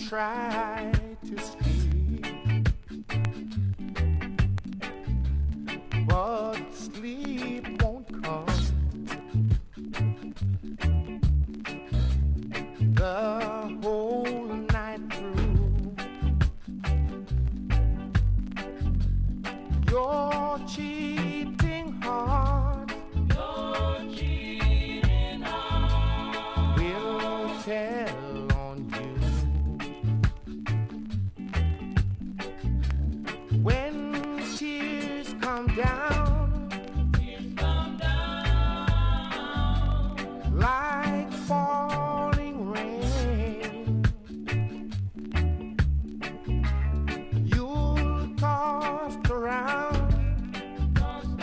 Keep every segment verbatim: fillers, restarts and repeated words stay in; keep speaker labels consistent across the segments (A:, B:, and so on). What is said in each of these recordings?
A: try to sleep, but sleep won't come. The whole night through, your cheating heart, your cheating heart will tell on you when tears come down, tears come down like falling rain. You'll tossed around, tossed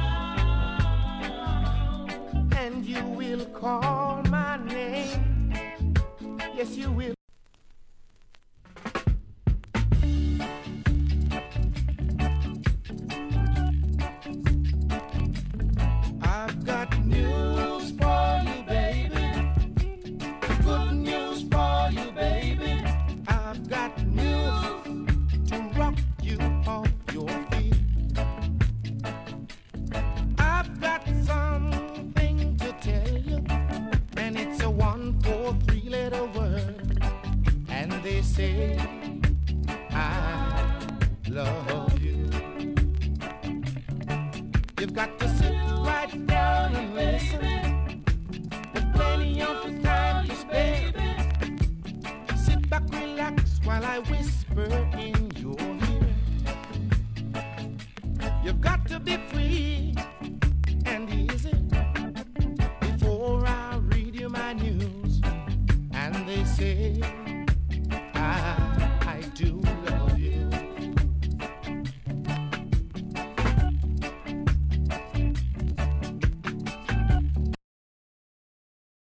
A: around, and you will call my name. Yes, you will. I've got news for you, baby. Good news for you, baby. I've got news to rock you off your feet. I've got something to tell you, and it's a one, four, three letter word. And they say, I love you. You've got to sit right down and listen. With plenty of time to spare. Sit back, relax while I whisper